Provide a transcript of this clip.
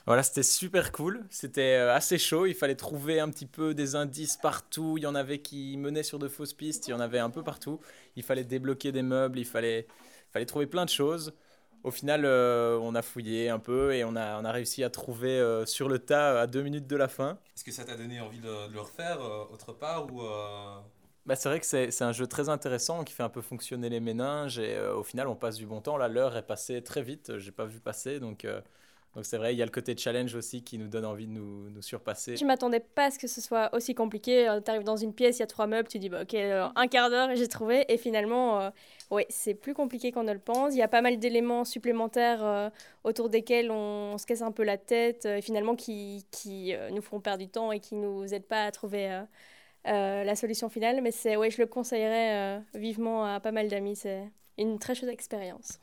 Voilà, c'était super cool. C'était assez chaud. Il fallait trouver un petit peu des indices partout. Il y en avait qui menaient sur de fausses pistes. Il y en avait un peu partout. Il fallait débloquer des meubles. Il fallait trouver plein de choses. Au final, on a fouillé un peu et on a réussi à trouver sur le tas à 2 minutes de la fin. Est-ce que ça t'a donné envie de le refaire autre part ou Bah, c'est vrai que c'est un jeu très intéressant qui fait un peu fonctionner les méninges et au final, on passe du bon temps. Là, l'heure est passée très vite. J'ai pas vu passer. Donc c'est vrai, il y a le côté challenge aussi qui nous donne envie de nous surpasser. Je m'attendais pas à ce que ce soit aussi compliqué. T'arrives dans une pièce, il y a 3 meubles, tu dis bah, ok, un quart d'heure et j'ai trouvé. Et finalement, ouais, c'est plus compliqué qu'on ne le pense. Il y a pas mal d'éléments supplémentaires autour desquels on se casse un peu la tête, et finalement qui nous font perdre du temps et qui nous aident pas à trouver la solution finale. Mais ouais, je le conseillerais vivement à pas mal d'amis. C'est une très chouette expérience.